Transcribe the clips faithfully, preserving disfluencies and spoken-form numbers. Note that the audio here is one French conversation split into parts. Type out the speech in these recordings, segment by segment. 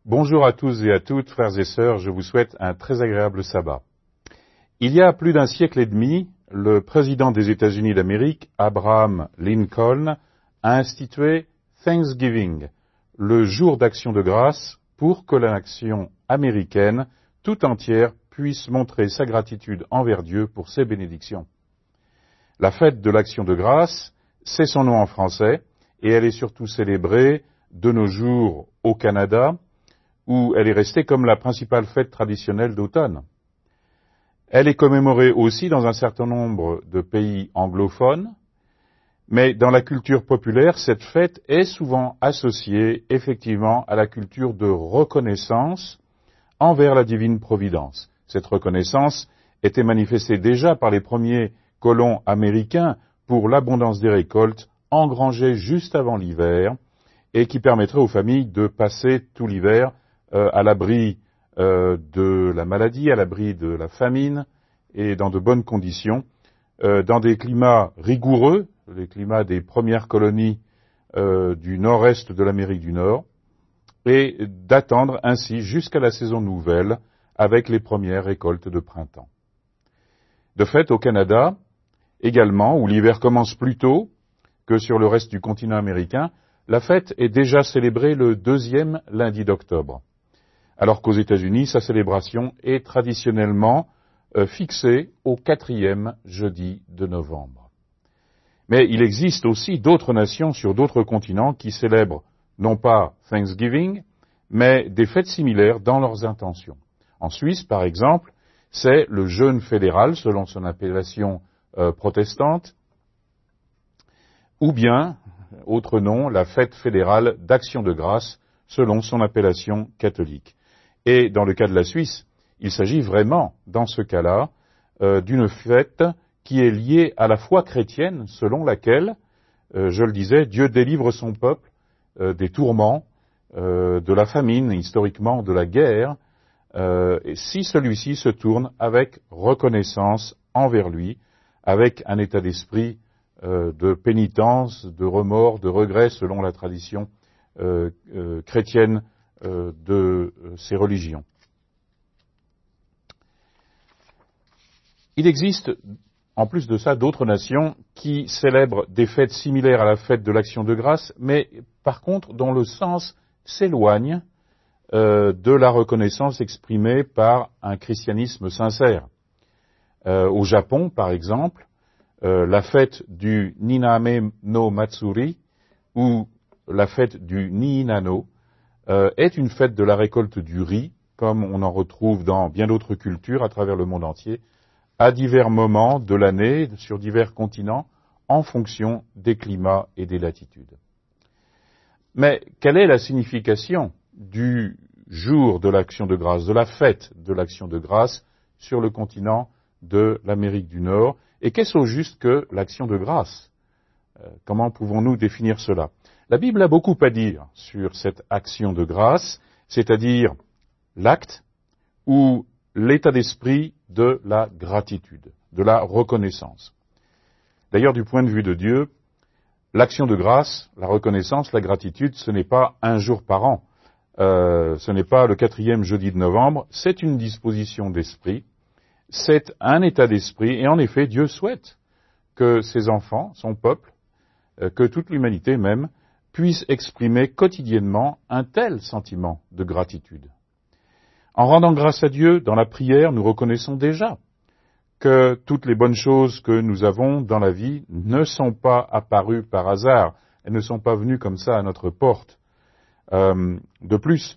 Bonjour à tous et à toutes, frères et sœurs, je vous souhaite un très agréable sabbat. Il y a plus d'un siècle et demi, le président des États-Unis d'Amérique, Abraham Lincoln, a institué Thanksgiving, le jour d'action de grâce, pour que la nation américaine tout entière puisse montrer sa gratitude envers Dieu pour ses bénédictions. La fête de l'action de grâce, c'est son nom en français, et elle est surtout célébrée de nos jours au Canada, où elle est restée comme la principale fête traditionnelle d'automne. Elle est commémorée aussi dans un certain nombre de pays anglophones, mais dans la culture populaire, cette fête est souvent associée effectivement à la culture de reconnaissance envers la divine providence. Cette reconnaissance était manifestée déjà par les premiers colons américains pour l'abondance des récoltes engrangées juste avant l'hiver et qui permettrait aux familles de passer tout l'hiver euh, à l'abri euh, de la maladie, à l'abri de la famine et dans de bonnes conditions, euh, dans des climats rigoureux, les climats des premières colonies euh, du nord-est de l'Amérique du Nord, et d'attendre ainsi jusqu'à la saison nouvelle avec les premières récoltes de printemps. De fait, au Canada, également, où l'hiver commence plus tôt que sur le reste du continent américain, la fête est déjà célébrée le deuxième lundi d'octobre, alors qu'aux États-Unis, sa célébration est traditionnellement euh, fixée au quatrième jeudi de novembre. Mais il existe aussi d'autres nations sur d'autres continents qui célèbrent non pas Thanksgiving, mais des fêtes similaires dans leurs intentions. En Suisse, par exemple, c'est le jeûne fédéral, selon son appellation euh, protestante, ou bien, autre nom, la fête fédérale d'action de grâce, selon son appellation catholique. Et dans le cas de la Suisse, il s'agit vraiment, dans ce cas-là, euh, d'une fête qui est liée à la foi chrétienne, selon laquelle, euh, je le disais, Dieu délivre son peuple euh, des tourments, euh, de la famine, historiquement de la guerre, euh, et si celui-ci se tourne avec reconnaissance envers lui, avec un état d'esprit euh, de pénitence, de remords, de regret, selon la tradition euh, euh, chrétienne euh, de euh, ces religions. Il existe, en plus de ça, d'autres nations qui célèbrent des fêtes similaires à la fête de l'action de grâce, mais par contre dont le sens s'éloigne euh, de la reconnaissance exprimée par un christianisme sincère. Euh, au Japon, par exemple, euh, la fête du Niname no Matsuri, ou la fête du Niinano, euh, est une fête de la récolte du riz, comme on en retrouve dans bien d'autres cultures à travers le monde entier, à divers moments de l'année, sur divers continents, en fonction des climats et des latitudes. Mais quelle est la signification du jour de l'action de grâce, de la fête de l'action de grâce sur le continent de l'Amérique du Nord? Et qu'est-ce au juste que l'action de grâce? euh, Comment pouvons-nous définir cela? La Bible a beaucoup à dire sur cette action de grâce, c'est-à-dire l'acte ou l'état d'esprit de la gratitude, de la reconnaissance. D'ailleurs, du point de vue de Dieu, l'action de grâce, la reconnaissance, la gratitude, ce n'est pas un jour par an, euh, ce n'est pas le quatrième jeudi de novembre, c'est une disposition d'esprit, c'est un état d'esprit, et en effet, Dieu souhaite que ses enfants, son peuple, euh, que toute l'humanité même, puisse exprimer quotidiennement un tel sentiment de gratitude. En rendant grâce à Dieu dans la prière, nous reconnaissons déjà que toutes les bonnes choses que nous avons dans la vie ne sont pas apparues par hasard, elles ne sont pas venues comme ça à notre porte. Euh, de plus,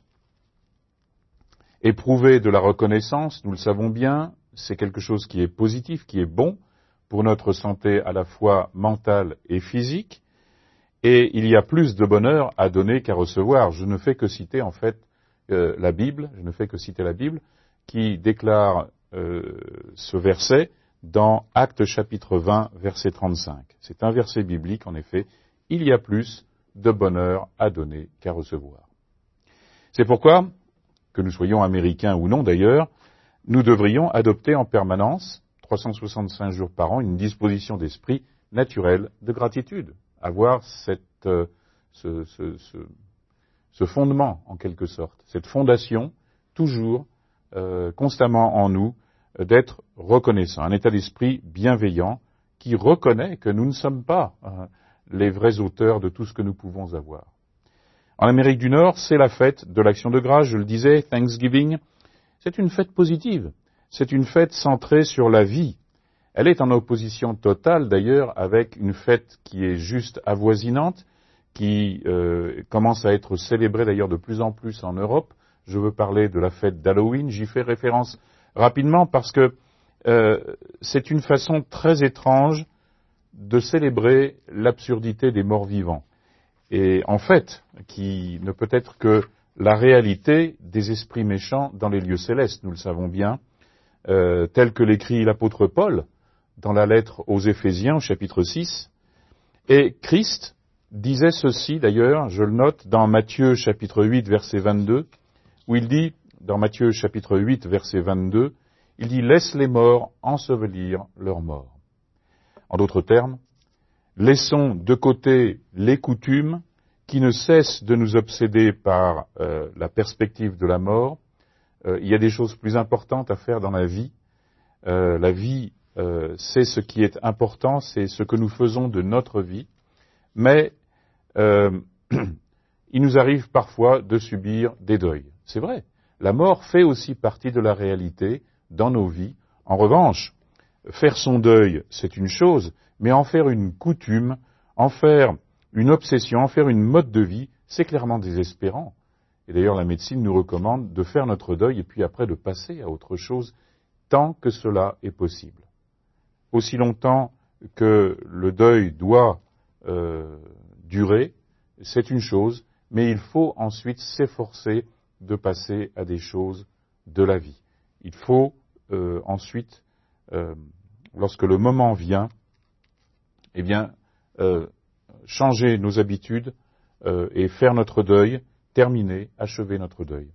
éprouver de la reconnaissance, nous le savons bien, c'est quelque chose qui est positif, qui est bon pour notre santé à la fois mentale et physique, et il y a plus de bonheur à donner qu'à recevoir. Je ne fais que citer en fait euh, la Bible, je ne fais que citer la Bible, qui déclare euh, ce verset dans Actes chapitre vingt, verset trente-cinq. C'est un verset biblique, en effet, il y a plus de bonheur à donner qu'à recevoir. C'est pourquoi, que nous soyons américains ou non d'ailleurs, nous devrions adopter en permanence, trois cent soixante-cinq jours par an, une disposition d'esprit naturelle de gratitude. Avoir cette, euh, ce, ce, ce, ce fondement en quelque sorte, cette fondation toujours euh, constamment en nous euh, d'être reconnaissant, un état d'esprit bienveillant qui reconnaît que nous ne sommes pas euh, les vrais auteurs de tout ce que nous pouvons avoir. En Amérique du Nord, c'est la fête de l'Action de grâce, je le disais, Thanksgiving. C'est une fête positive, c'est une fête centrée sur la vie. Elle est en opposition totale d'ailleurs avec une fête qui est juste avoisinante, qui euh, commence à être célébrée d'ailleurs de plus en plus en Europe. Je veux parler de la fête d'Halloween, j'y fais référence rapidement parce que euh, c'est une façon très étrange de célébrer l'absurdité des morts vivants. Et en fait, qui ne peut être que la réalité des esprits méchants dans les lieux célestes, nous le savons bien, euh, tel que l'écrit l'apôtre Paul dans la lettre aux Éphésiens, au chapitre six. Et Christ disait ceci, d'ailleurs, je le note, dans Matthieu chapitre huit, verset vingt-deux, où il dit, dans Matthieu chapitre huit, verset vingt-deux, il dit « Laisse les morts ensevelir leurs morts ». En d'autres termes, laissons de côté les coutumes qui ne cessent de nous obséder par euh, la perspective de la mort. Euh, il y a des choses plus importantes à faire dans la vie. Euh, la vie, euh, c'est ce qui est important, c'est ce que nous faisons de notre vie. Mais euh, il nous arrive parfois de subir des deuils. C'est vrai, la mort fait aussi partie de la réalité dans nos vies. En revanche, faire son deuil, c'est une chose, mais en faire une coutume, en faire une obsession, en faire une mode de vie, c'est clairement désespérant. Et d'ailleurs, la médecine nous recommande de faire notre deuil et puis après de passer à autre chose, tant que cela est possible. Aussi longtemps que le deuil doit euh, durer, c'est une chose, mais il faut ensuite s'efforcer de passer à des choses de la vie. Il faut euh, ensuite, euh, lorsque le moment vient, eh bien, euh, changer nos habitudes euh, et faire notre deuil, terminer, achever notre deuil.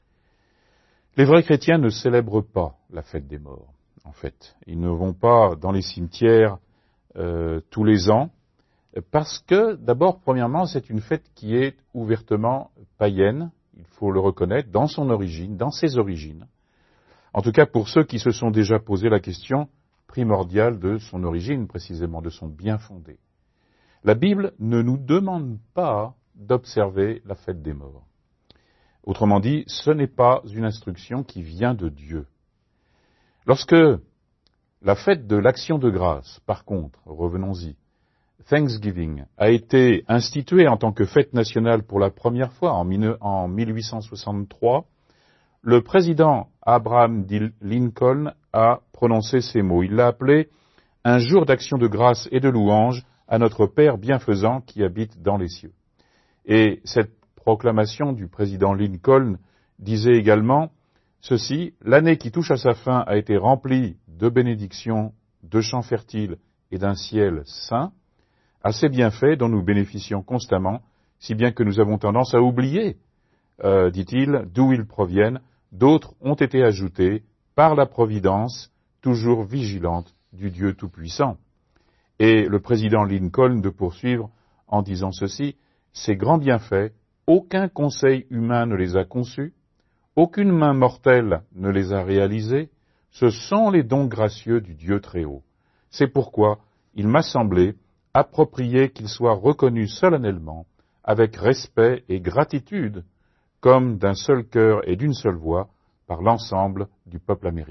Les vrais chrétiens ne célèbrent pas la fête des morts, en fait. Ils ne vont pas dans les cimetières euh, tous les ans, parce que, d'abord, premièrement, c'est une fête qui est ouvertement païenne, il faut le reconnaître, dans son origine, dans ses origines. En tout cas, pour ceux qui se sont déjà posé la question primordiale de son origine, précisément, de son bien fondé. La Bible ne nous demande pas d'observer la fête des morts. Autrement dit, ce n'est pas une instruction qui vient de Dieu. Lorsque la fête de l'Action de grâce, par contre, revenons-y, Thanksgiving, a été instituée en tant que fête nationale pour la première fois en mille huit cent soixante-trois, le président Abraham Lincoln a prononcé ces mots. Il l'a appelé « un jour d'action de grâce et de louange à notre Père bienfaisant qui habite dans les cieux ». Et cette proclamation du président Lincoln disait également ceci, « L'année qui touche à sa fin a été remplie de bénédictions, de champs fertiles et d'un ciel saint, assez bienfaits dont nous bénéficions constamment, si bien que nous avons tendance à oublier, euh, dit-il, d'où ils proviennent. D'autres ont été ajoutés par la providence toujours vigilante du Dieu Tout-Puissant. » Et le président Lincoln de poursuivre en disant ceci, « Ces grands bienfaits, aucun conseil humain ne les a conçus, aucune main mortelle ne les a réalisés, ce sont les dons gracieux du Dieu Très-Haut. C'est pourquoi il m'a semblé approprié qu'ils soient reconnus solennellement, avec respect et gratitude, comme d'un seul cœur et d'une seule voix, par l'ensemble du peuple américain. »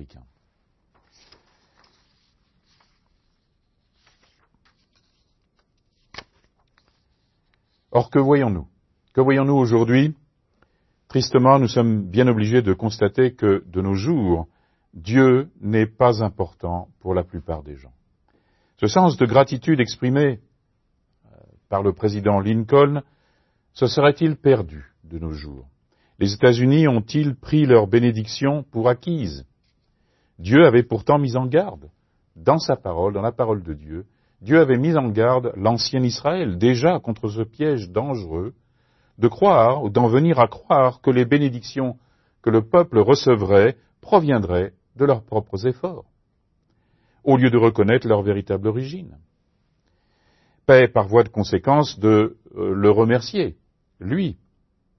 Or, que voyons-nous ? Que voyons-nous aujourd'hui ? Tristement, nous sommes bien obligés de constater que, de nos jours, Dieu n'est pas important pour la plupart des gens. Ce sens de gratitude exprimé par le président Lincoln, se serait-il perdu de nos jours ? Les États-Unis ont-ils pris leur bénédiction pour acquise ? Dieu avait pourtant mis en garde, dans sa parole, dans la parole de Dieu, Dieu avait mis en garde l'ancien Israël, déjà contre ce piège dangereux, de croire, ou d'en venir à croire que les bénédictions que le peuple recevrait proviendraient de leurs propres efforts, au lieu de reconnaître leur véritable origine. Paix par voie de conséquence de euh, le remercier, lui,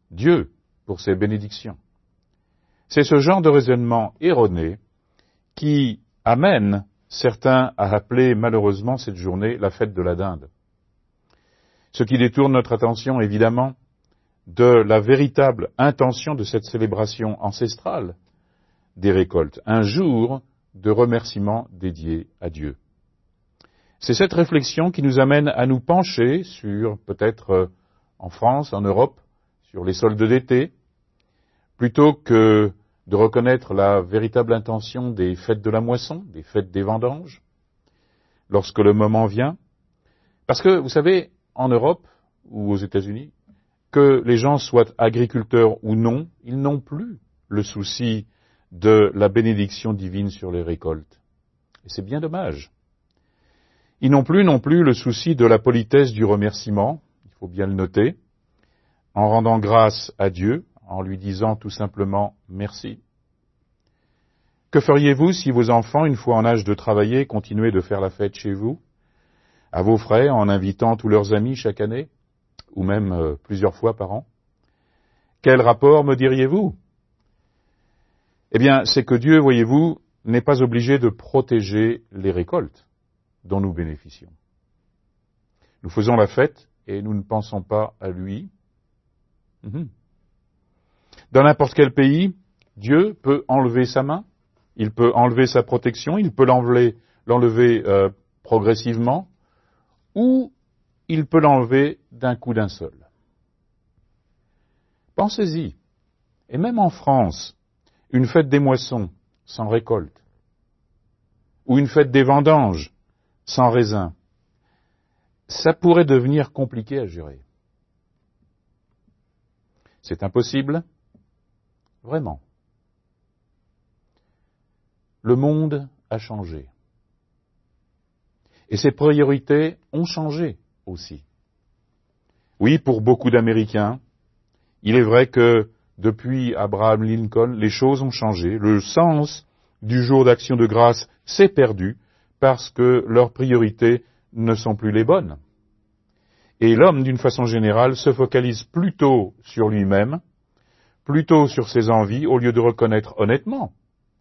Dieu pour ses bénédictions. C'est ce genre de raisonnement erroné qui amène certains à appeler malheureusement cette journée la fête de la dinde. Ce qui détourne notre attention évidemment de la véritable intention de cette célébration ancestrale des récoltes, un jour de remerciement dédié à Dieu. C'est cette réflexion qui nous amène à nous pencher sur, peut-être euh, en France, en Europe, sur les soldes d'été, plutôt que de reconnaître la véritable intention des fêtes de la moisson, des fêtes des vendanges, lorsque le moment vient. Parce que, vous savez, en Europe ou aux États-Unis, que les gens soient agriculteurs ou non, ils n'ont plus le souci de la bénédiction divine sur les récoltes. Et c'est bien dommage. Ils n'ont plus non plus le souci de la politesse du remerciement, il faut bien le noter, en rendant grâce à Dieu, en lui disant tout simplement merci. Que feriez-vous si vos enfants, une fois en âge de travailler, continuaient de faire la fête chez vous, à vos frais, en invitant tous leurs amis chaque année, ou même euh, plusieurs fois par an? Quel rapport me diriez-vous? Eh bien, c'est que Dieu, voyez-vous, n'est pas obligé de protéger les récoltes dont nous bénéficions. Nous faisons la fête et nous ne pensons pas à lui. Mm-hmm. Dans n'importe quel pays, Dieu peut enlever sa main, il peut enlever sa protection, il peut l'enlever, l'enlever euh, progressivement, ou il peut l'enlever d'un coup d'un seul. Pensez-y. Et même en France, une fête des moissons sans récolte, ou une fête des vendanges sans raisin, ça pourrait devenir compliqué à gérer. C'est impossible? Vraiment. Le monde a changé. Et ses priorités ont changé aussi. Oui, pour beaucoup d'Américains, il est vrai que depuis Abraham Lincoln, les choses ont changé. Le sens du jour d'action de grâce s'est perdu parce que leurs priorités ne sont plus les bonnes. Et l'homme, d'une façon générale, se focalise plutôt sur lui-même, plutôt sur ses envies, au lieu de reconnaître honnêtement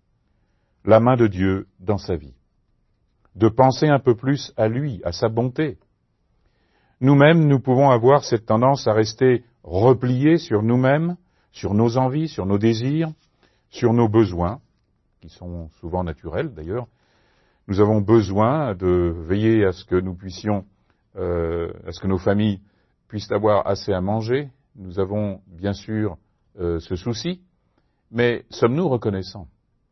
la main de Dieu dans sa vie, de penser un peu plus à lui, à sa bonté. Nous-mêmes, nous pouvons avoir cette tendance à rester repliés sur nous-mêmes, sur nos envies, sur nos désirs, sur nos besoins, qui sont souvent naturels d'ailleurs. Nous avons besoin de veiller à ce que nous puissions, euh, à ce que nos familles puissent avoir assez à manger. Nous avons bien sûr euh, ce souci, mais sommes-nous reconnaissants?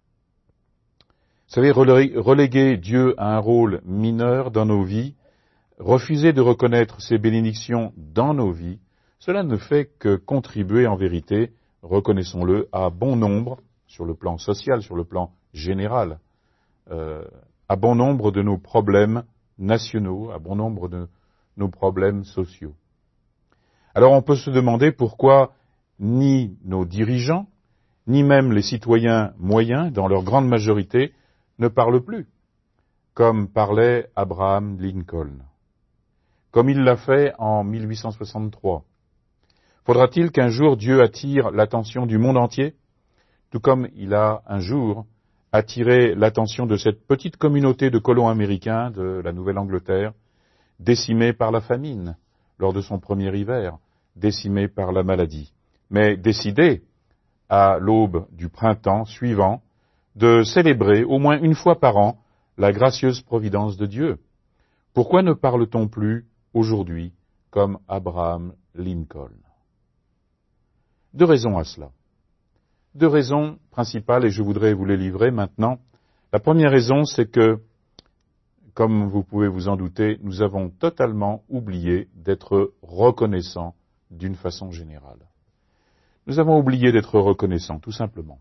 Vous savez, reléguer Dieu à un rôle mineur dans nos vies, refuser de reconnaître ses bénédictions dans nos vies, cela ne fait que contribuer en vérité, reconnaissons-le, à bon nombre, sur le plan social, sur le plan général, euh, à bon nombre de nos problèmes nationaux, à bon nombre de nos problèmes sociaux. Alors on peut se demander pourquoi ni nos dirigeants, ni même les citoyens moyens, dans leur grande majorité, ne parlent plus, comme parlait Abraham Lincoln, comme il l'a fait en mille huit cent soixante-trois. Faudra-t-il qu'un jour Dieu attire l'attention du monde entier, tout comme il a un jour attiré l'attention de cette petite communauté de colons américains de la Nouvelle-Angleterre, décimée par la famine lors de son premier hiver, décimée par la maladie, mais décidé, à l'aube du printemps suivant, de célébrer au moins une fois par an la gracieuse providence de Dieu. Pourquoi ne parle-t-on plus aujourd'hui comme Abraham Lincoln? Deux raisons à cela. Deux raisons principales, et je voudrais vous les livrer maintenant. La première raison, c'est que, comme vous pouvez vous en douter, nous avons totalement oublié d'être reconnaissants d'une façon générale. Nous avons oublié d'être reconnaissants, tout simplement.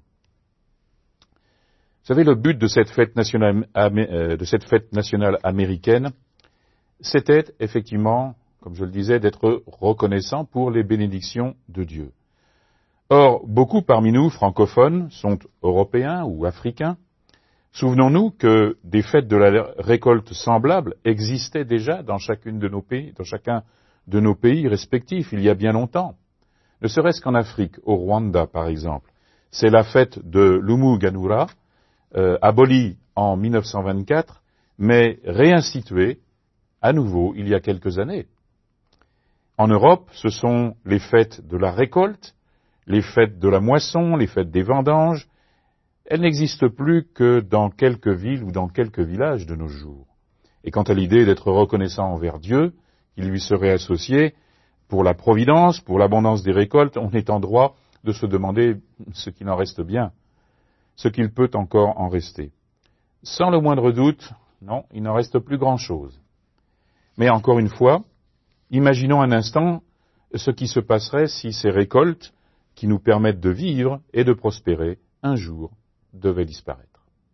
Vous savez, le but de cette fête nationale, de cette fête nationale américaine, c'était effectivement, comme je le disais, d'être reconnaissant pour les bénédictions de Dieu. Or, beaucoup parmi nous, francophones, sont européens ou africains. Souvenons-nous que des fêtes de la récolte semblables existaient déjà dans chacune de nos pays, dans chacun de nos pays respectifs, il y a bien longtemps. Ne serait-ce qu'en Afrique, au Rwanda par exemple, c'est la fête de l'Umuganura, euh, abolie en mille neuf cent vingt-quatre, mais réinstituée à nouveau il y a quelques années. En Europe, ce sont les fêtes de la récolte, les fêtes de la moisson, les fêtes des vendanges. Elles n'existent plus que dans quelques villes ou dans quelques villages de nos jours. Et quant à l'idée d'être reconnaissant envers Dieu, qui lui serait associé pour la providence, pour l'abondance des récoltes, on est en droit de se demander ce qu'il en reste bien, ce qu'il peut encore en rester. Sans le moindre doute, non, il n'en reste plus grand-chose. Mais encore une fois, imaginons un instant ce qui se passerait si ces récoltes, qui nous permettent de vivre et de prospérer, un jour devaient disparaître.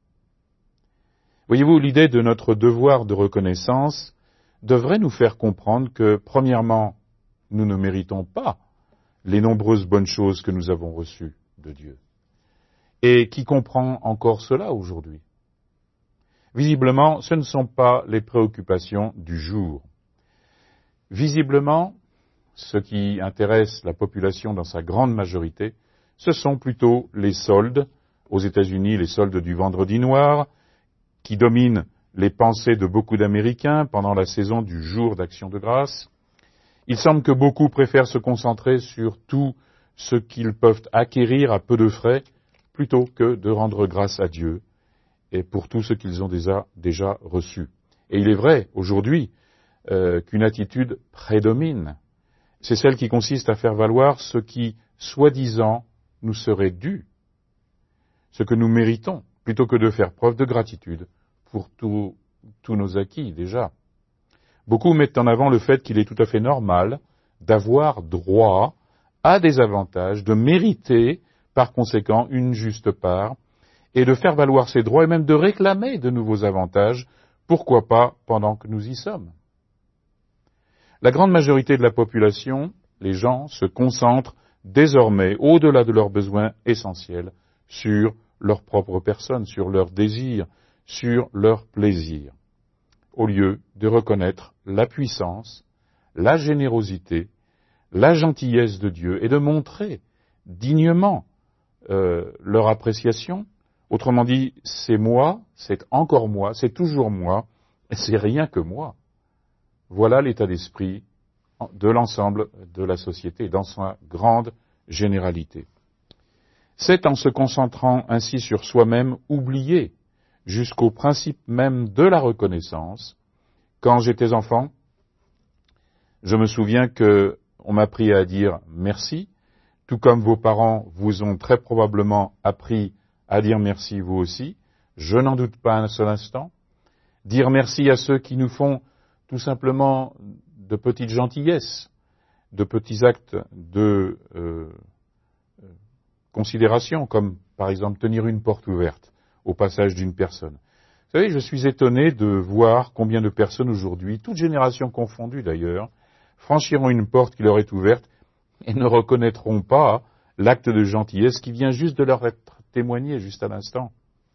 Voyez-vous, l'idée de notre devoir de reconnaissance devrait nous faire comprendre que, premièrement, nous ne méritons pas les nombreuses bonnes choses que nous avons reçues de Dieu. Et qui comprend encore cela aujourd'hui? Visiblement, ce ne sont pas les préoccupations du jour. Visiblement, ce qui intéresse la population dans sa grande majorité, ce sont plutôt les soldes, aux États-Unis, les soldes du vendredi noir, qui dominent les pensées de beaucoup d'Américains pendant la saison du jour d'action de grâce. Il semble que beaucoup préfèrent se concentrer sur tout ce qu'ils peuvent acquérir à peu de frais, plutôt que de rendre grâce à Dieu et pour tout ce qu'ils ont déjà, déjà reçu. Et il est vrai, aujourd'hui, euh, qu'une attitude prédomine. C'est celle qui consiste à faire valoir ce qui, soi-disant, nous serait dû, ce que nous méritons, plutôt que de faire preuve de gratitude pour tous nos acquis déjà. Beaucoup mettent en avant le fait qu'il est tout à fait normal d'avoir droit à des avantages, de mériter par conséquent une juste part, et de faire valoir ses droits et même de réclamer de nouveaux avantages, pourquoi pas pendant que nous y sommes. La grande majorité de la population, les gens, se concentrent désormais, au-delà de leurs besoins essentiels, sur leur propre personne, sur leurs désirs, sur leurs plaisirs, au lieu de reconnaître la puissance, la générosité, la gentillesse de Dieu et de montrer dignement euh, leur appréciation. Autrement dit, c'est moi, c'est encore moi, c'est toujours moi, et c'est rien que moi. Voilà l'état d'esprit de l'ensemble de la société dans sa grande généralité. C'est en se concentrant ainsi sur soi-même oublié jusqu'au principe même de la reconnaissance. Quand j'étais enfant, je me souviens que on m'a appris à dire merci, tout comme vos parents vous ont très probablement appris à dire merci vous aussi. Je n'en doute pas un seul instant. Dire merci à ceux qui nous font tout simplement de petites gentillesses, de petits actes de euh, considération, comme par exemple tenir une porte ouverte au passage d'une personne. Vous savez, je suis étonné de voir combien de personnes aujourd'hui, toutes générations confondues d'ailleurs, franchiront une porte qui leur est ouverte et ne reconnaîtront pas l'acte de gentillesse qui vient juste de leur être témoigné juste à l'instant.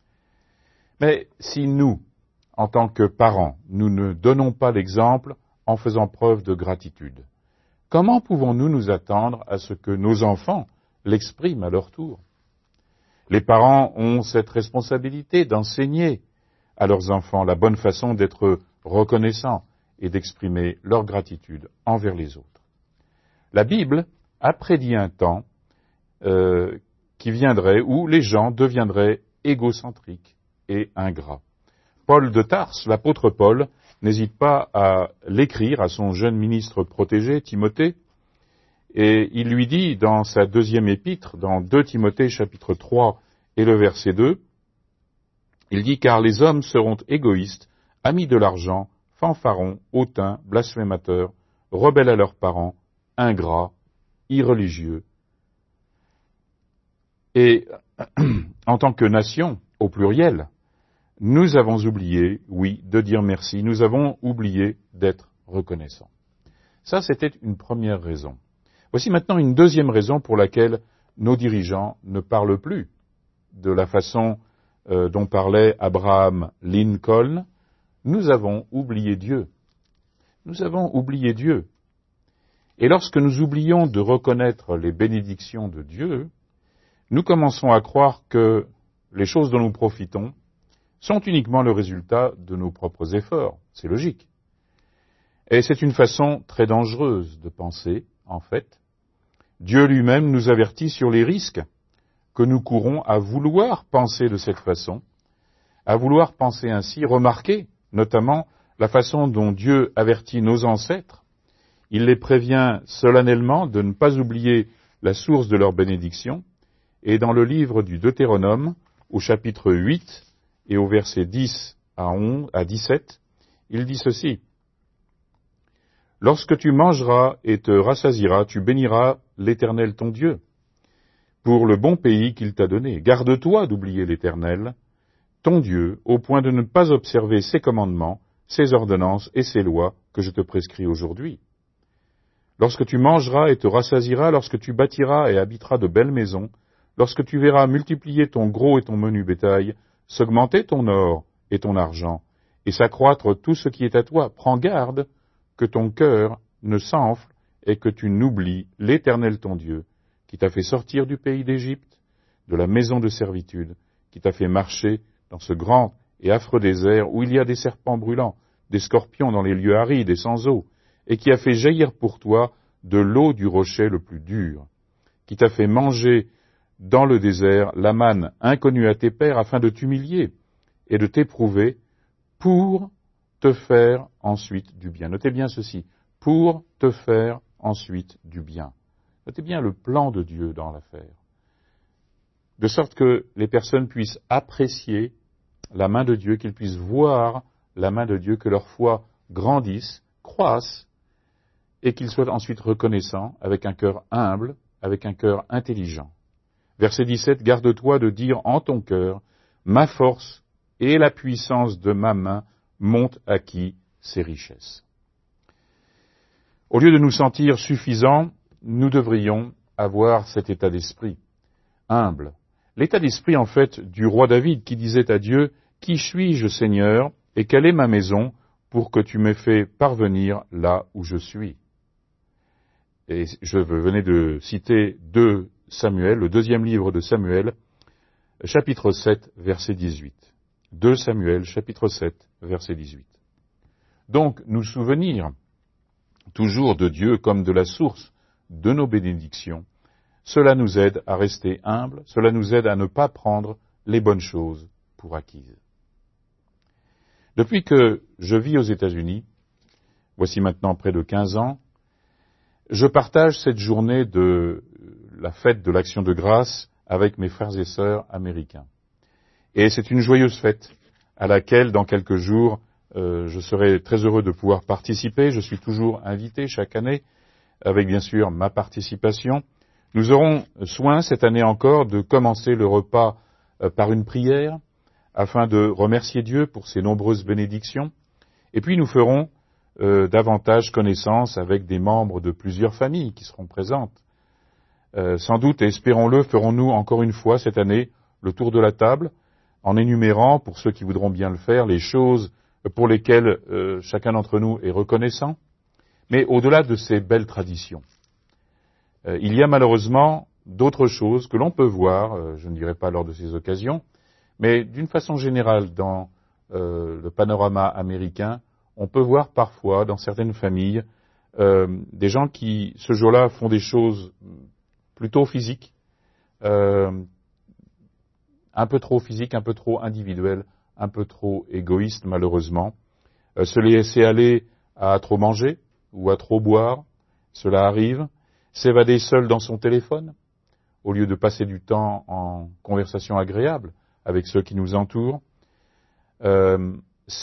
Mais si nous, en tant que parents, nous ne donnons pas l'exemple en faisant preuve de gratitude, comment pouvons-nous nous attendre à ce que nos enfants l'expriment à leur tour? Les parents ont cette responsabilité d'enseigner à leurs enfants la bonne façon d'être reconnaissants et d'exprimer leur gratitude envers les autres. La Bible a prédit un temps euh, qui viendrait où les gens deviendraient égocentriques et ingrats. Paul de Tarse, l'apôtre Paul, n'hésite pas à l'écrire à son jeune ministre protégé, Timothée, et il lui dit dans sa deuxième épître, dans deux Timothée chapitre trois et le verset deux, il dit « Car les hommes seront égoïstes, amis de l'argent, fanfarons, hautains, blasphémateurs, rebelles à leurs parents, ingrats, irreligieux. » Et en tant que nation, au pluriel, nous avons oublié, oui, de dire merci, nous avons oublié d'être reconnaissants. Ça, c'était une première raison. Voici maintenant une deuxième raison pour laquelle nos dirigeants ne parlent plus de la façon euh, dont parlait Abraham Lincoln. Nous avons oublié Dieu. Nous avons oublié Dieu. Et lorsque nous oublions de reconnaître les bénédictions de Dieu, nous commençons à croire que les choses dont nous profitons sont uniquement le résultat de nos propres efforts. C'est logique. Et c'est une façon très dangereuse de penser, en fait. Dieu lui-même nous avertit sur les risques que nous courons à vouloir penser de cette façon, à vouloir penser ainsi. Remarquez notamment la façon dont Dieu avertit nos ancêtres. Il les prévient solennellement de ne pas oublier la source de leur bénédiction. Et dans le livre du Deutéronome, au chapitre huit et au verset dix à onze, à dix-sept, il dit ceci. « Lorsque tu mangeras et te rassasieras, tu béniras l'Éternel ton Dieu, pour le bon pays qu'il t'a donné. Garde-toi d'oublier l'Éternel, ton Dieu, au point de ne pas observer ses commandements, ses ordonnances et ses lois que je te prescris aujourd'hui. Lorsque tu mangeras et te rassasieras, lorsque tu bâtiras et habiteras de belles maisons, lorsque tu verras multiplier ton gros et ton menu bétail, s'augmenter ton or et ton argent, et s'accroître tout ce qui est à toi, prends garde que ton cœur ne s'enfle et que tu n'oublies l'Éternel ton Dieu, qui t'a fait sortir du pays d'Égypte, de la maison de servitude, qui t'a fait marcher dans ce grand et affreux désert où il y a des serpents brûlants, des scorpions dans les lieux arides et sans eau, et qui a fait jaillir pour toi de l'eau du rocher le plus dur, qui t'a fait manger dans le désert la manne inconnue à tes pères afin de t'humilier et de t'éprouver pour te faire ensuite du bien. Notez bien ceci, pour te faire ensuite du bien. Notez bien le plan de Dieu dans l'affaire. De sorte que les personnes puissent apprécier la main de Dieu, qu'ils puissent voir la main de Dieu, que leur foi grandisse, croisse, et qu'ils soient ensuite reconnaissants avec un cœur humble, avec un cœur intelligent. Verset dix-sept, garde-toi de dire en ton cœur, ma force et la puissance de ma main m'ont acquis ces richesses. Au lieu de nous sentir suffisants, nous devrions avoir cet état d'esprit, humble. L'état d'esprit, en fait, du roi David qui disait à Dieu, qui suis-je, Seigneur, et quelle est ma maison pour que tu m'aies fait parvenir là où je suis? Et je venais de citer deux Samuel, le deuxième livre de Samuel, chapitre sept, verset dix-huit. deux Samuel, chapitre sept, verset dix-huit. Donc, nous souvenir toujours de Dieu comme de la source de nos bénédictions, cela nous aide à rester humbles, cela nous aide à ne pas prendre les bonnes choses pour acquises. Depuis que je vis aux États-Unis, voici maintenant près de quinze ans, je partage cette journée de la fête de l'Action de grâce avec mes frères et sœurs américains. Et c'est une joyeuse fête à laquelle, dans quelques jours, euh, je serai très heureux de pouvoir participer. Je suis toujours invité chaque année, avec bien sûr ma participation. Nous aurons soin cette année encore de commencer le repas euh, par une prière, afin de remercier Dieu pour ses nombreuses bénédictions. Et puis nous ferons euh, davantage connaissance avec des membres de plusieurs familles qui seront présentes. Euh, sans doute, et espérons-le, ferons-nous encore une fois cette année le tour de la table, en énumérant, pour ceux qui voudront bien le faire, les choses pour lesquelles euh, chacun d'entre nous est reconnaissant. Mais au-delà de ces belles traditions, euh, il y a malheureusement d'autres choses que l'on peut voir, euh, je ne dirais pas lors de ces occasions, mais d'une façon générale dans euh, le panorama américain, on peut voir parfois dans certaines familles euh, des gens qui, ce jour-là, font des choses plutôt physiques, euh, un peu trop physiques, un peu trop individuelles, un peu trop égoïstes malheureusement, euh, se laisser aller à trop manger ou à trop boire, cela arrive, s'évader seul dans son téléphone, au lieu de passer du temps en conversation agréable avec ceux qui nous entourent, euh,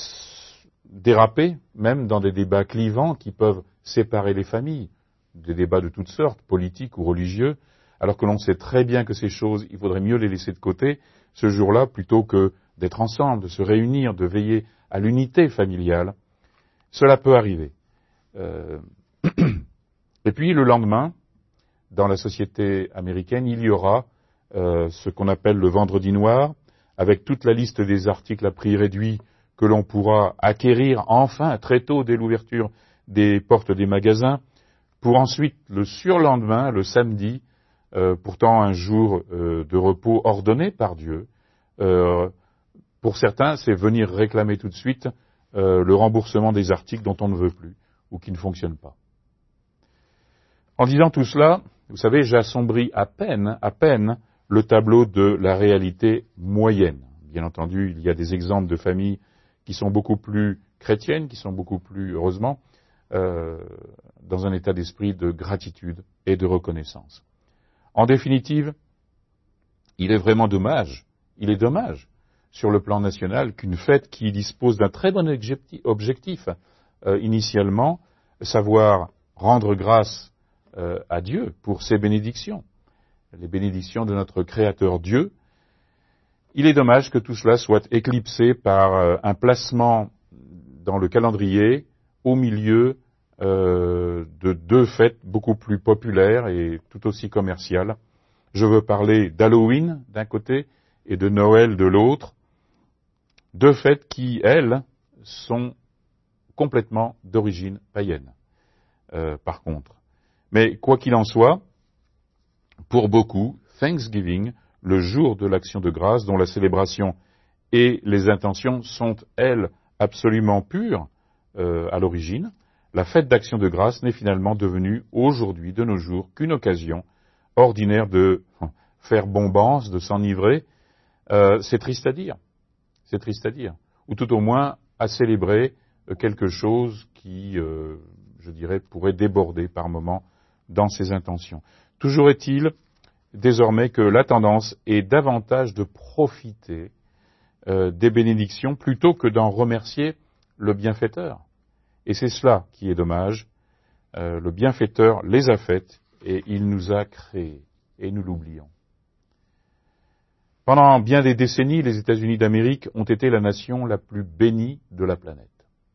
déraper même dans des débats clivants qui peuvent séparer les familles, des débats de toutes sortes, politiques ou religieux, alors que l'on sait très bien que ces choses, il faudrait mieux les laisser de côté ce jour-là plutôt que d'être ensemble, de se réunir, de veiller à l'unité familiale. Cela peut arriver. Euh... Et puis le lendemain, dans la société américaine, il y aura euh, ce qu'on appelle le vendredi noir, avec toute la liste des articles à prix réduit que l'on pourra acquérir enfin très tôt dès l'ouverture des portes des magasins, pour ensuite, le surlendemain, le samedi, euh, pourtant un jour euh, de repos ordonné par Dieu, euh, pour certains, c'est venir réclamer tout de suite euh, le remboursement des articles dont on ne veut plus ou qui ne fonctionnent pas. En disant tout cela, vous savez, j'assombris à peine, à peine le tableau de la réalité moyenne. Bien entendu, il y a des exemples de familles qui sont beaucoup plus chrétiennes, qui sont beaucoup plus, heureusement, euh, dans un état d'esprit de gratitude et de reconnaissance. En définitive, il est vraiment dommage, il est dommage, sur le plan national, qu'une fête qui dispose d'un très bon objectif, euh, initialement, savoir rendre grâce euh, à Dieu pour ses bénédictions, les bénédictions de notre Créateur Dieu, il est dommage que tout cela soit éclipsé par euh, un placement dans le calendrier au milieu euh, de deux fêtes beaucoup plus populaires et tout aussi commerciales. Je veux parler d'Halloween d'un côté et de Noël de l'autre, deux fêtes qui, elles, sont complètement d'origine païenne, euh, par contre. Mais quoi qu'il en soit, pour beaucoup, Thanksgiving, le jour de l'action de grâce, dont la célébration et les intentions sont, elles, absolument pures euh, à l'origine, la fête d'action de grâce n'est finalement devenue, aujourd'hui, de nos jours, qu'une occasion ordinaire de faire bombance, de s'enivrer. Euh, c'est triste à dire. C'est triste à dire. Ou tout au moins à célébrer quelque chose qui, euh, je dirais, pourrait déborder par moments dans ses intentions. Toujours est-il, désormais, que la tendance est davantage de profiter euh, des bénédictions plutôt que d'en remercier le bienfaiteur. Et c'est cela qui est dommage. Euh, le bienfaiteur les a faites et il nous a créés. Et nous l'oublions. Pendant bien des décennies, les États-Unis d'Amérique ont été la nation la plus bénie de la planète.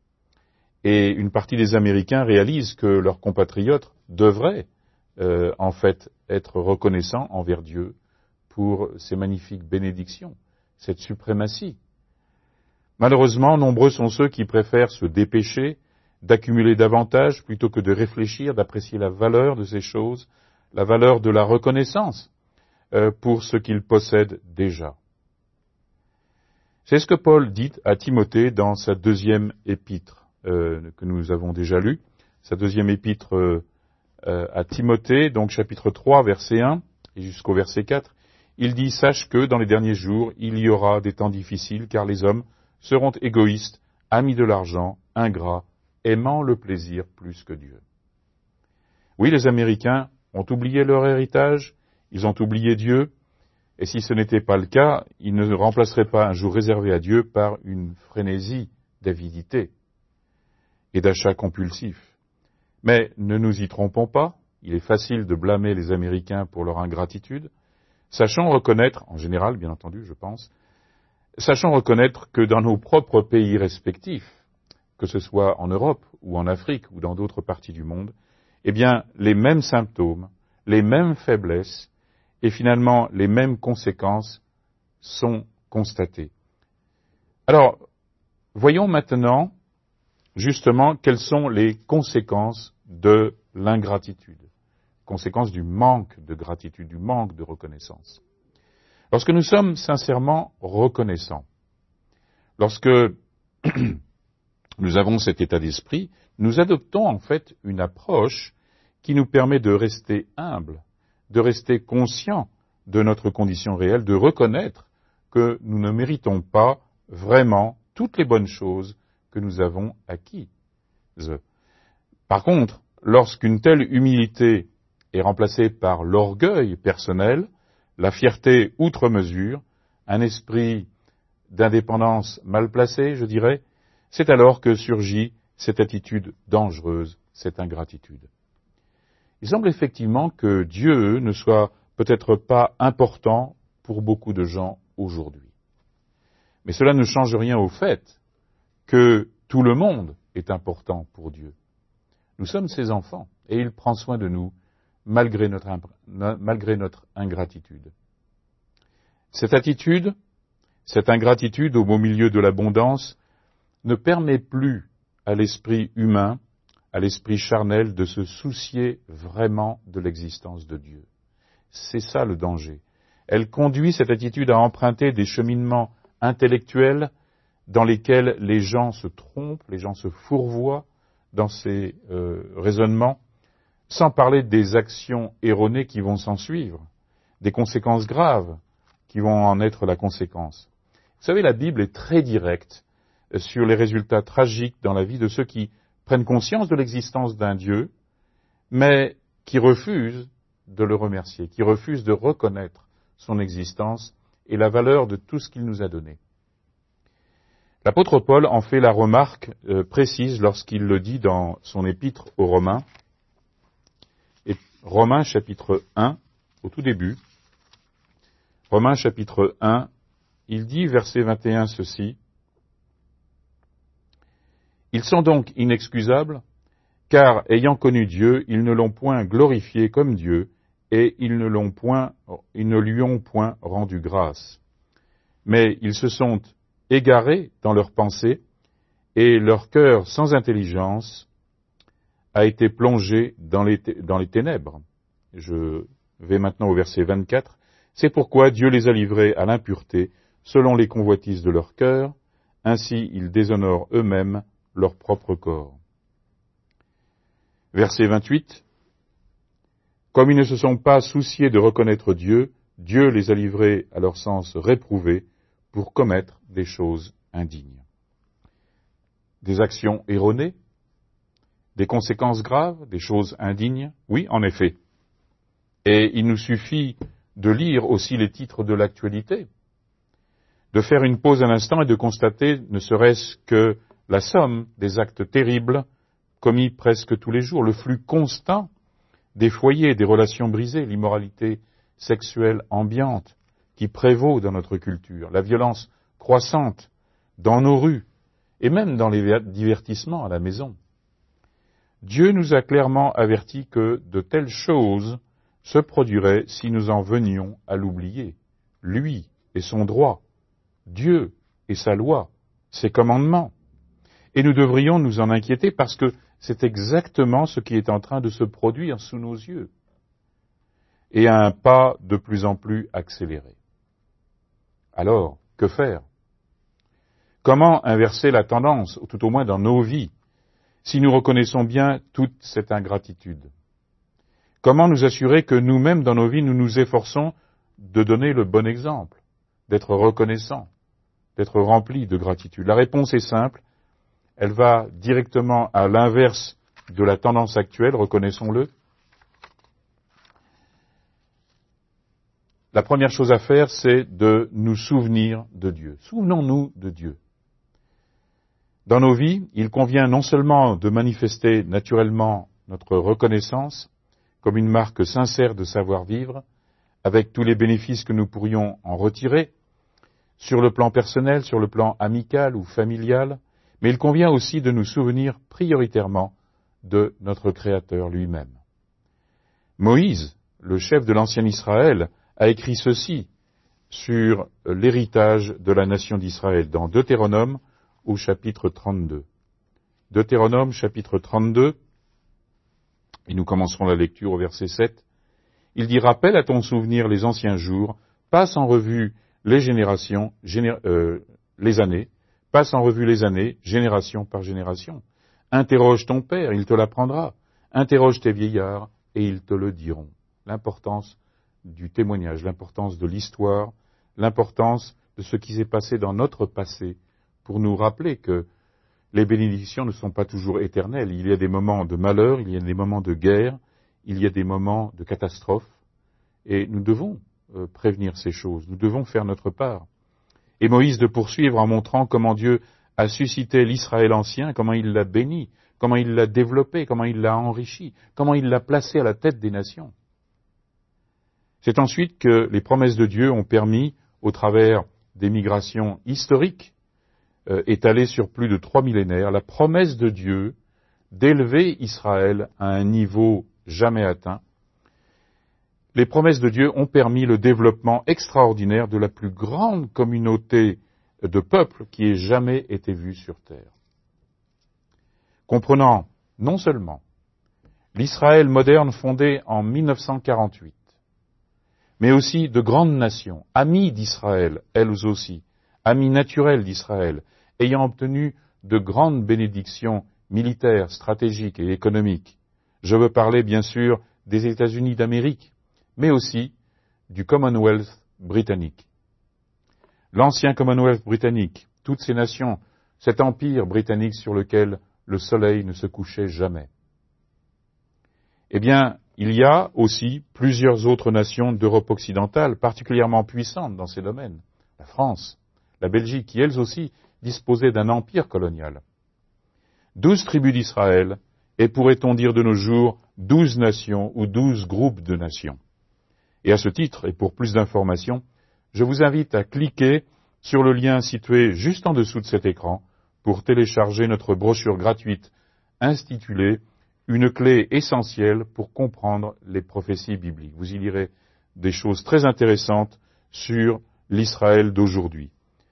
Et une partie des Américains réalisent que leurs compatriotes devraient euh, en fait être reconnaissants envers Dieu pour ces magnifiques bénédictions, cette suprématie. Malheureusement, nombreux sont ceux qui préfèrent se dépêcher d'accumuler davantage plutôt que de réfléchir, d'apprécier la valeur de ces choses, la valeur de la reconnaissance euh, pour ce qu'ils possèdent déjà. C'est ce que Paul dit à Timothée dans sa deuxième épître euh, que nous avons déjà lue, sa deuxième épître euh, euh, à Timothée, donc chapitre trois, verset un et jusqu'au verset quatre. Il dit « Sache que dans les derniers jours, il y aura des temps difficiles, car les hommes seront égoïstes, amis de l'argent, ingrats, aimant le plaisir plus que Dieu. » Oui, les Américains ont oublié leur héritage, ils ont oublié Dieu, et si ce n'était pas le cas, ils ne remplaceraient pas un jour réservé à Dieu par une frénésie d'avidité et d'achat compulsif. Mais ne nous y trompons pas, il est facile de blâmer les Américains pour leur ingratitude. Sachons reconnaître, en général bien entendu je pense, sachons reconnaître que dans nos propres pays respectifs, que ce soit en Europe ou en Afrique ou dans d'autres parties du monde, eh bien les mêmes symptômes, les mêmes faiblesses et finalement les mêmes conséquences sont constatées. Alors, voyons maintenant justement quelles sont les conséquences de l'ingratitude, conséquences du manque de gratitude, du manque de reconnaissance. Lorsque nous sommes sincèrement reconnaissants, lorsque nous avons cet état d'esprit, nous adoptons en fait une approche qui nous permet de rester humbles, de rester conscients de notre condition réelle, de reconnaître que nous ne méritons pas vraiment toutes les bonnes choses que nous avons acquises. Par contre, lorsqu'une telle humilité est remplacée par l'orgueil personnel, la fierté outre mesure, un esprit d'indépendance mal placé, je dirais, c'est alors que surgit cette attitude dangereuse, cette ingratitude. Il semble effectivement que Dieu ne soit peut-être pas important pour beaucoup de gens aujourd'hui. Mais cela ne change rien au fait que tout le monde est important pour Dieu. Nous sommes ses enfants et il prend soin de nous malgré notre, malgré notre ingratitude. Cette attitude, cette ingratitude au beau milieu de l'abondance ne permet plus à l'esprit humain, à l'esprit charnel de se soucier vraiment de l'existence de Dieu. C'est ça le danger. Elle conduit cette attitude à emprunter des cheminements intellectuels dans lesquels les gens se trompent, les gens se fourvoient dans ces euh, raisonnements, sans parler des actions erronées qui vont s'en suivre, des conséquences graves qui vont en être la conséquence. Vous savez, la Bible est très directe sur les résultats tragiques dans la vie de ceux qui prennent conscience de l'existence d'un Dieu, mais qui refusent de le remercier, qui refusent de reconnaître son existence et la valeur de tout ce qu'il nous a donné. L'apôtre Paul en fait la remarque euh, précise lorsqu'il le dit dans son épître aux Romains, et Romains chapitre un, au tout début, Romains chapitre un, il dit, verset vingt et un, ceci, « Ils sont donc inexcusables, car ayant connu Dieu, ils ne l'ont point glorifié comme Dieu, et ils ne l'ont point, ils ne lui ont point rendu grâce. Mais ils se sont égarés dans leurs pensées, et leur cœur sans intelligence a été plongé dans les, dans les ténèbres. » Je vais maintenant au verset vingt-quatre. « C'est pourquoi Dieu les a livrés à l'impureté, selon les convoitises de leur cœur, ainsi ils déshonorent eux-mêmes leur propre corps. » Verset vingt-huit. « Comme ils ne se sont pas souciés de reconnaître Dieu, Dieu les a livrés à leur sens réprouvé pour commettre des choses indignes. » Des actions erronées, des conséquences graves, des choses indignes, oui, en effet. Et il nous suffit de lire aussi les titres de l'actualité, de faire une pause un instant et de constater, ne serait-ce que la somme des actes terribles commis presque tous les jours, le flux constant des foyers, des relations brisées, l'immoralité sexuelle ambiante qui prévaut dans notre culture, la violence croissante dans nos rues et même dans les divertissements à la maison. Dieu nous a clairement averti que de telles choses se produiraient si nous en venions à l'oublier. Lui et son droit, Dieu et sa loi, ses commandements. Et nous devrions nous en inquiéter parce que c'est exactement ce qui est en train de se produire sous nos yeux, et à un pas de plus en plus accéléré. Alors, que faire? Comment inverser la tendance, tout au moins dans nos vies, si nous reconnaissons bien toute cette ingratitude? Comment nous assurer que nous-mêmes, dans nos vies, nous nous efforçons de donner le bon exemple, d'être reconnaissants, d'être remplis de gratitude? La réponse est simple. Elle va directement à l'inverse de la tendance actuelle, reconnaissons-le. La première chose à faire, c'est de nous souvenir de Dieu. Souvenons-nous de Dieu. Dans nos vies, il convient non seulement de manifester naturellement notre reconnaissance comme une marque sincère de savoir-vivre, avec tous les bénéfices que nous pourrions en retirer, sur le plan personnel, sur le plan amical ou familial, mais il convient aussi de nous souvenir prioritairement de notre Créateur lui-même. Moïse, le chef de l'ancien Israël, a écrit ceci sur l'héritage de la nation d'Israël dans Deutéronome au chapitre trente-deux. Deutéronome chapitre trente-deux, et nous commencerons la lecture au verset sept. Il dit « Rappelle à ton souvenir les anciens jours, passe en revue les générations, géné- euh, les années, passe en revue les années, génération par génération. Interroge ton père, il te l'apprendra. Interroge tes vieillards, et ils te le diront. » L'importance du témoignage, l'importance de l'histoire, l'importance de ce qui s'est passé dans notre passé, pour nous rappeler que les bénédictions ne sont pas toujours éternelles. Il y a des moments de malheur, il y a des moments de guerre, il y a des moments de catastrophe, et nous devons euh, prévenir ces choses, nous devons faire notre part. Et Moïse de poursuivre en montrant comment Dieu a suscité l'Israël ancien, comment il l'a béni, comment il l'a développé, comment il l'a enrichi, comment il l'a placé à la tête des nations. C'est ensuite que les promesses de Dieu ont permis, au travers des migrations historiques, euh, étalées sur plus de trois millénaires, la promesse de Dieu d'élever Israël à un niveau jamais atteint. Les promesses de Dieu ont permis le développement extraordinaire de la plus grande communauté de peuples qui ait jamais été vue sur terre. Comprenant non seulement l'Israël moderne fondé en mille neuf cent quarante-huit, mais aussi de grandes nations, amies d'Israël, elles aussi, amies naturelles d'Israël, ayant obtenu de grandes bénédictions militaires, stratégiques et économiques. Je veux parler bien sûr des États-Unis d'Amérique, mais aussi du Commonwealth britannique. L'ancien Commonwealth britannique, toutes ces nations, cet empire britannique sur lequel le soleil ne se couchait jamais. Eh bien, il y a aussi plusieurs autres nations d'Europe occidentale particulièrement puissantes dans ces domaines. La France, la Belgique, qui elles aussi disposaient d'un empire colonial. Douze tribus d'Israël, et pourrait-on dire de nos jours, douze nations ou douze groupes de nations. Et à ce titre, et pour plus d'informations, je vous invite à cliquer sur le lien situé juste en dessous de cet écran pour télécharger notre brochure gratuite intitulée « Une clé essentielle pour comprendre les prophéties bibliques ». Vous y lirez des choses très intéressantes sur l'Israël d'aujourd'hui.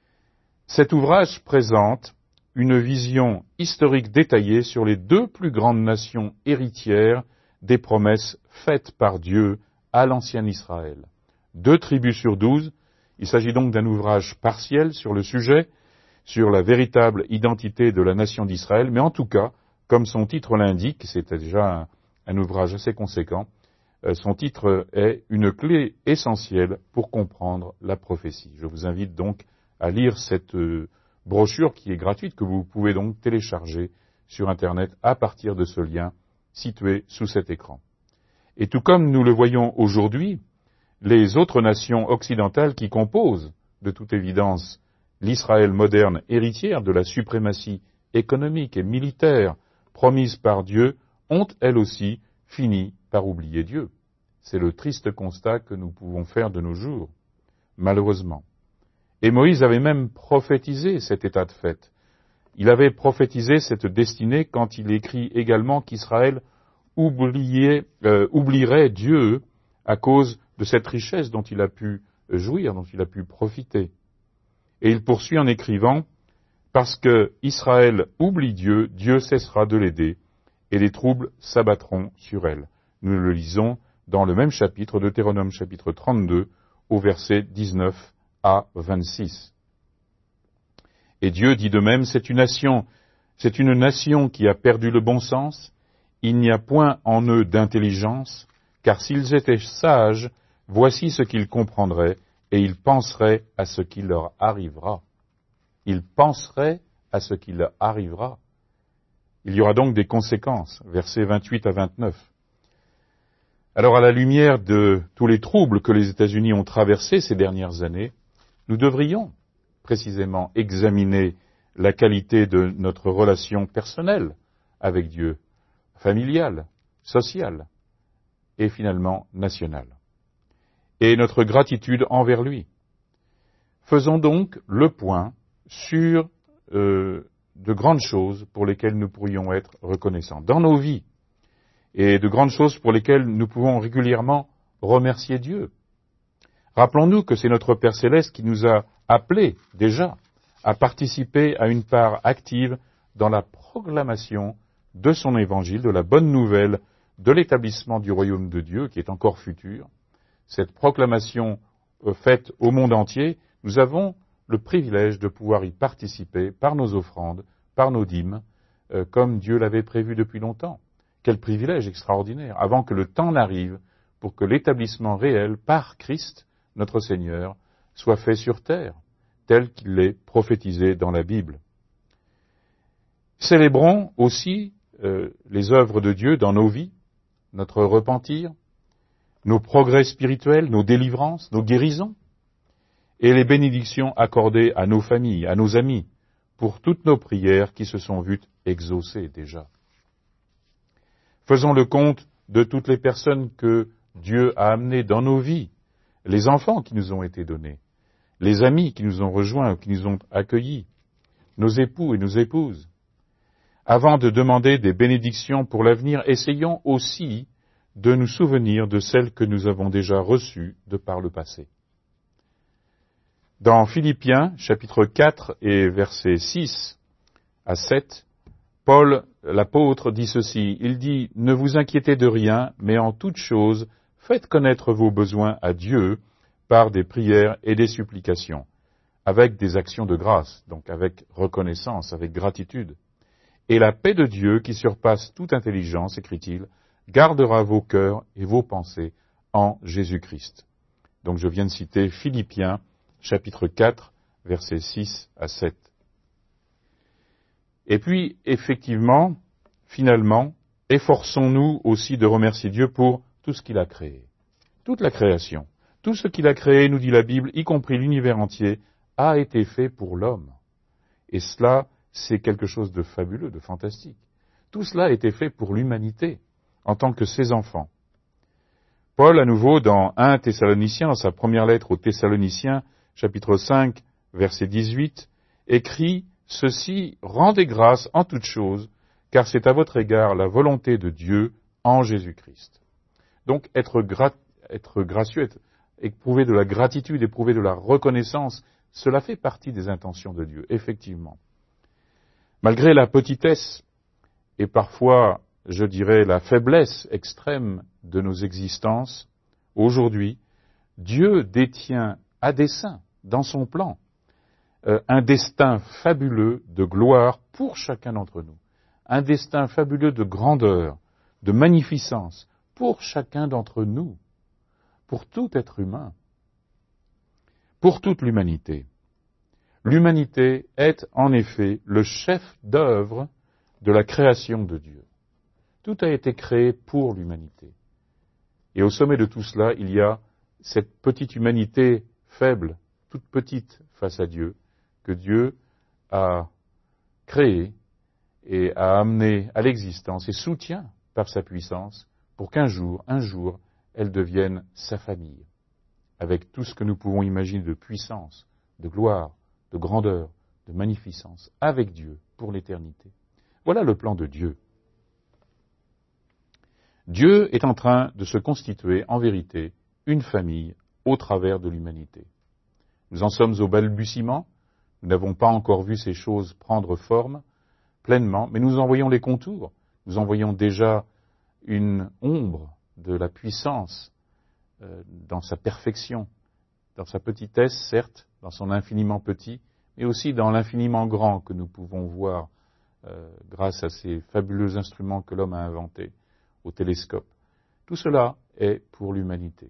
Cet ouvrage présente une vision historique détaillée sur les deux plus grandes nations héritières des promesses faites par Dieu à l'ancien Israël. Deux tribus sur douze, il s'agit donc d'un ouvrage partiel sur le sujet, sur la véritable identité de la nation d'Israël, mais en tout cas, comme son titre l'indique, c'était déjà un, un ouvrage assez conséquent, euh, son titre est « Une clé essentielle pour comprendre la prophétie ». Je vous invite donc à lire cette euh, brochure qui est gratuite, que vous pouvez donc télécharger sur Internet à partir de ce lien situé sous cet écran. Et tout comme nous le voyons aujourd'hui, les autres nations occidentales qui composent, de toute évidence, l'Israël moderne héritière de la suprématie économique et militaire promise par Dieu, ont elles aussi fini par oublier Dieu. C'est le triste constat que nous pouvons faire de nos jours, malheureusement. Et Moïse avait même prophétisé cet état de fait. Il avait prophétisé cette destinée quand il écrit également qu'Israël oubliait, euh, oublierait Dieu à cause de cette richesse dont il a pu jouir, dont il a pu profiter. Et il poursuit en écrivant « Parce que Israël oublie Dieu, Dieu cessera de l'aider, et les troubles s'abattront sur elle. » Nous le lisons dans le même chapitre, Deutéronome chapitre trente-deux, au verset dix-neuf à vingt-six. Et Dieu dit de même, c'est une nation, c'est une nation qui a perdu le bon sens, il n'y a point en eux d'intelligence, car s'ils étaient sages, voici ce qu'ils comprendraient, et ils penseraient à ce qui leur arrivera. Ils penseraient à ce qui leur arrivera. Il y aura donc des conséquences, versets vingt-huit à vingt-neuf. Alors, à la lumière de tous les troubles que les États-Unis ont traversés ces dernières années, nous devrions précisément examiner la qualité de notre relation personnelle avec Dieu, familiale, sociale et finalement nationale, et notre gratitude envers lui. Faisons donc le point sur euh, de grandes choses pour lesquelles nous pourrions être reconnaissants dans nos vies, et de grandes choses pour lesquelles nous pouvons régulièrement remercier Dieu. Rappelons-nous que c'est notre Père Céleste qui nous a appelés déjà à participer à une part active dans la proclamation de son évangile, de la bonne nouvelle de l'établissement du royaume de Dieu qui est encore futur. Cette proclamation euh, faite au monde entier, nous avons le privilège de pouvoir y participer par nos offrandes, par nos dîmes, euh, comme Dieu l'avait prévu depuis longtemps. Quel privilège extraordinaire, avant que le temps n'arrive pour que l'établissement réel par Christ, notre Seigneur, soit fait sur terre, tel qu'il est prophétisé dans la Bible. Célébrons aussi euh, les œuvres de Dieu dans nos vies, notre repentir, nos progrès spirituels, nos délivrances, nos guérisons, et les bénédictions accordées à nos familles, à nos amis, pour toutes nos prières qui se sont vues exaucées déjà. Faisons le compte de toutes les personnes que Dieu a amenées dans nos vies, les enfants qui nous ont été donnés, les amis qui nous ont rejoints ou qui nous ont accueillis, nos époux et nos épouses. Avant de demander des bénédictions pour l'avenir, essayons aussi de nous souvenir de celles que nous avons déjà reçues de par le passé. Dans Philippiens, chapitre quatre et versets six à sept, Paul, l'apôtre, dit ceci, il dit « Ne vous inquiétez de rien, mais en toute chose, faites connaître vos besoins à Dieu par des prières et des supplications, avec des actions de grâce, donc avec reconnaissance, avec gratitude. Et la paix de Dieu, qui surpasse toute intelligence, écrit-il, gardera vos cœurs et vos pensées en Jésus-Christ. » Donc je viens de citer Philippiens, chapitre quatre, versets six à sept. Et puis, effectivement, finalement, efforçons-nous aussi de remercier Dieu pour tout ce qu'il a créé. Toute la création, tout ce qu'il a créé, nous dit la Bible, y compris l'univers entier, a été fait pour l'homme. Et cela, c'est quelque chose de fabuleux, de fantastique. Tout cela a été fait pour l'humanité, en tant que ses enfants. Paul, à nouveau, dans un Thessaloniciens, dans sa première lettre aux Thessaloniciens, chapitre cinq, verset dix-huit, écrit « Ceci, rendez grâce en toutes choses, car c'est à votre égard la volonté de Dieu en Jésus-Christ. » Donc, être, gra- être gracieux, être, éprouver de la gratitude, éprouver de la reconnaissance, cela fait partie des intentions de Dieu, effectivement. Malgré la petitesse et parfois, je dirais, la faiblesse extrême de nos existences, aujourd'hui, Dieu détient à dessein, dans son plan, euh, un destin fabuleux de gloire pour chacun d'entre nous, un destin fabuleux de grandeur, de magnificence pour chacun d'entre nous, pour tout être humain, pour toute l'humanité. L'humanité est en effet le chef d'œuvre de la création de Dieu. Tout a été créé pour l'humanité. Et au sommet de tout cela, il y a cette petite humanité faible, toute petite face à Dieu, que Dieu a créée et a amenée à l'existence et soutient par sa puissance pour qu'un jour, un jour, elle devienne sa famille, avec tout ce que nous pouvons imaginer de puissance, de gloire, de grandeur, de magnificence, avec Dieu pour l'éternité. Voilà le plan de Dieu. Dieu est en train de se constituer, en vérité, une famille au travers de l'humanité. Nous en sommes au balbutiement, nous n'avons pas encore vu ces choses prendre forme pleinement, mais nous en voyons les contours, nous en voyons déjà une ombre de la puissance euh, dans sa perfection, dans sa petitesse, certes, dans son infiniment petit, mais aussi dans l'infiniment grand que nous pouvons voir euh, grâce à ces fabuleux instruments que l'homme a inventés, au télescope. Tout cela est pour l'humanité.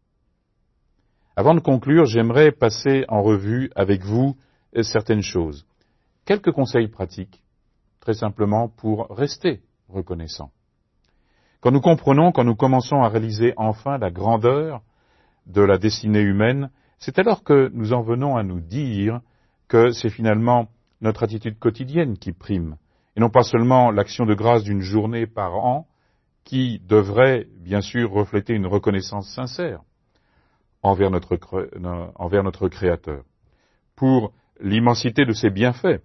Avant de conclure, j'aimerais passer en revue avec vous certaines choses. Quelques conseils pratiques, très simplement, pour rester reconnaissant. Quand nous comprenons, quand nous commençons à réaliser enfin la grandeur de la destinée humaine, c'est alors que nous en venons à nous dire que c'est finalement notre attitude quotidienne qui prime, et non pas seulement l'action de grâce d'une journée par an, qui devrait, bien sûr, refléter une reconnaissance sincère envers notre, envers notre Créateur, pour l'immensité de ses bienfaits,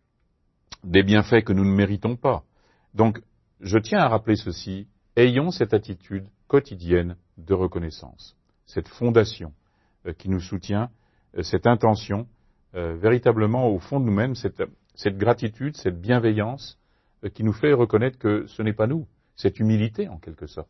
des bienfaits que nous ne méritons pas. Donc, je tiens à rappeler ceci, ayons cette attitude quotidienne de reconnaissance, cette fondation euh, qui nous soutient, euh, cette intention, euh, véritablement au fond de nous-mêmes, cette, cette gratitude, cette bienveillance euh, qui nous fait reconnaître que ce n'est pas nous, cette humilité en quelque sorte.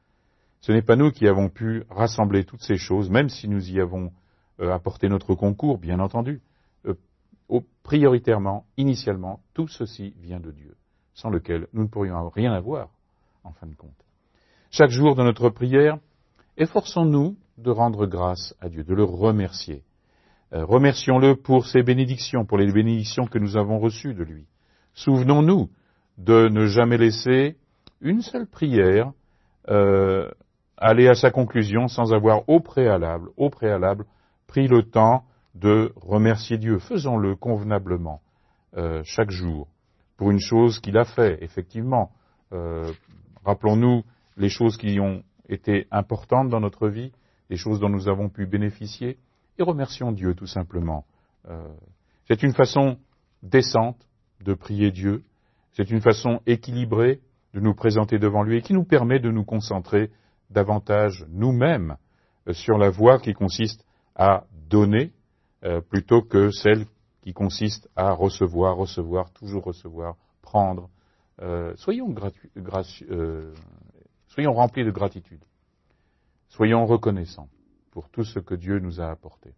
Ce n'est pas nous qui avons pu rassembler toutes ces choses, même si nous y avons euh, apporté notre concours, bien entendu. Euh, au, prioritairement, initialement, tout ceci vient de Dieu, sans lequel nous ne pourrions rien avoir, en fin de compte. Chaque jour de notre prière, efforçons-nous de rendre grâce à Dieu, de le remercier. Euh, remercions-le pour ses bénédictions, pour les bénédictions que nous avons reçues de lui. Souvenons-nous de ne jamais laisser une seule prière euh, aller à sa conclusion sans avoir au préalable, au préalable, pris le temps de remercier Dieu. Faisons-le convenablement, euh, chaque jour, pour une chose qu'il a fait, effectivement. Euh, rappelons-nous les choses qui ont été importantes dans notre vie, les choses dont nous avons pu bénéficier, et remercions Dieu tout simplement. Euh, c'est une façon décente de prier Dieu, c'est une façon équilibrée de nous présenter devant lui et qui nous permet de nous concentrer davantage nous-mêmes euh, sur la voie qui consiste à donner euh, plutôt que celle qui consiste à recevoir, recevoir, toujours recevoir, prendre, euh, soyons, gratu- gratu- euh, soyons remplis de gratitude. Soyons reconnaissants pour tout ce que Dieu nous a apporté.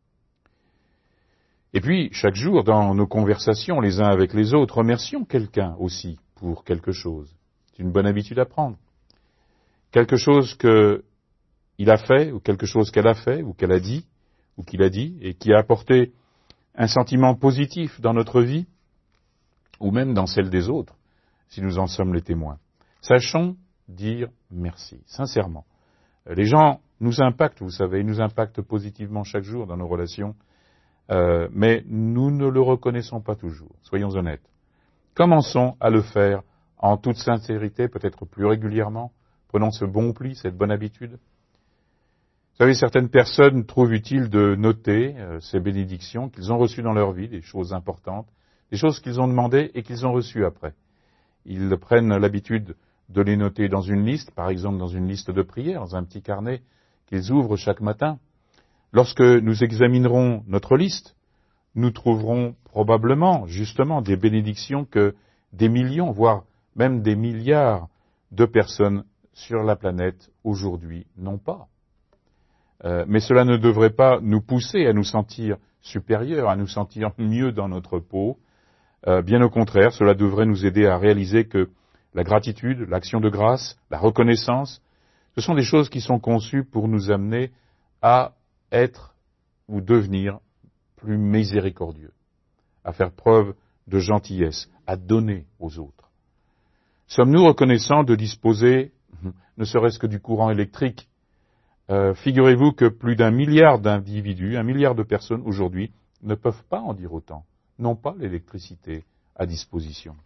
Et puis, chaque jour, dans nos conversations les uns avec les autres, remercions quelqu'un aussi pour quelque chose. C'est une bonne habitude à prendre. Quelque chose qu'il a fait, ou quelque chose qu'elle a fait, ou qu'elle a dit, ou qu'il a dit, et qui a apporté un sentiment positif dans notre vie, ou même dans celle des autres, si nous en sommes les témoins. Sachons dire merci, sincèrement. Les gens nous impactent, vous savez, ils nous impactent positivement chaque jour dans nos relations, euh, mais nous ne le reconnaissons pas toujours, soyons honnêtes. Commençons à le faire en toute sincérité, peut-être plus régulièrement. Prenons ce bon pli, cette bonne habitude. Vous savez, certaines personnes trouvent utile de noter euh, ces bénédictions qu'ils ont reçues dans leur vie, des choses importantes, des choses qu'ils ont demandées et qu'ils ont reçues après. Ils prennent l'habitude de les noter dans une liste, par exemple dans une liste de prières, dans un petit carnet qu'ils ouvrent chaque matin. Lorsque nous examinerons notre liste, nous trouverons probablement, justement, des bénédictions que des millions, voire même des milliards de personnes sur la planète aujourd'hui n'ont pas. Euh, mais cela ne devrait pas nous pousser à nous sentir supérieurs, à nous sentir mieux dans notre peau. Euh, bien au contraire, cela devrait nous aider à réaliser que la gratitude, l'action de grâce, la reconnaissance, ce sont des choses qui sont conçues pour nous amener à être ou devenir plus miséricordieux, à faire preuve de gentillesse, à donner aux autres. Sommes-nous reconnaissants de disposer, ne serait-ce que du courant électrique? euh, Figurez-vous que plus d'un milliard d'individus, un milliard de personnes aujourd'hui, ne peuvent pas en dire autant, n'ont pas l'électricité à disposition.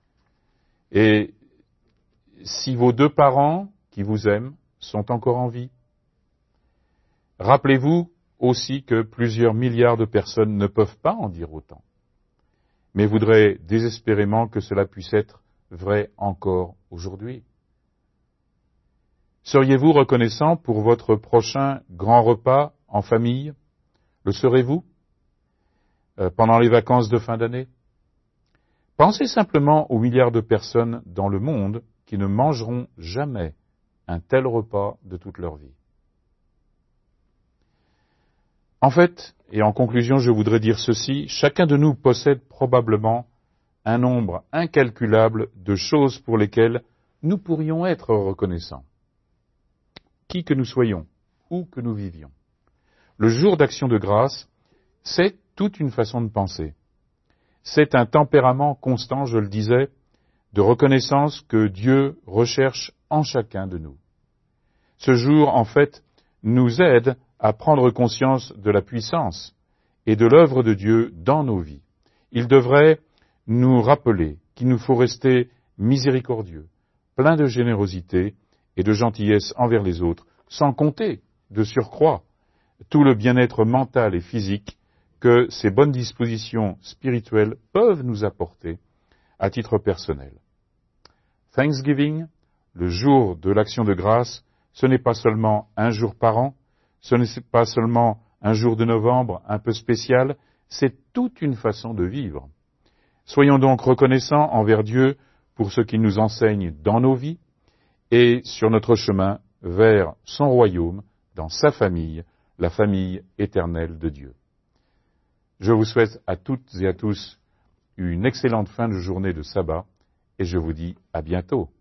Et si vos deux parents qui vous aiment sont encore en vie, rappelez-vous aussi que plusieurs milliards de personnes ne peuvent pas en dire autant, mais voudraient désespérément que cela puisse être vrai encore aujourd'hui. Seriez-vous reconnaissant pour votre prochain grand repas en famille? Le serez-vous euh, pendant les vacances de fin d'année? Pensez simplement aux milliards de personnes dans le monde qui ne mangeront jamais un tel repas de toute leur vie. En fait, et en conclusion, je voudrais dire ceci, chacun de nous possède probablement un nombre incalculable de choses pour lesquelles nous pourrions être reconnaissants. Qui que nous soyons, où que nous vivions. Le jour d'action de grâce, c'est toute une façon de penser. C'est un tempérament constant, je le disais, de reconnaissance que Dieu recherche en chacun de nous. Ce jour, en fait, nous aide à prendre conscience de la puissance et de l'œuvre de Dieu dans nos vies. Il devrait nous rappeler qu'il nous faut rester miséricordieux, plein de générosité et de gentillesse envers les autres, sans compter, de surcroît, tout le bien-être mental et physique que ces bonnes dispositions spirituelles peuvent nous apporter à titre personnel. Thanksgiving, le jour de l'action de grâce, ce n'est pas seulement un jour par an, ce n'est pas seulement un jour de novembre un peu spécial, c'est toute une façon de vivre. Soyons donc reconnaissants envers Dieu pour ce qu'il nous enseigne dans nos vies et sur notre chemin vers son royaume, dans sa famille, la famille éternelle de Dieu. Je vous souhaite à toutes et à tous une excellente fin de journée de sabbat et je vous dis à bientôt.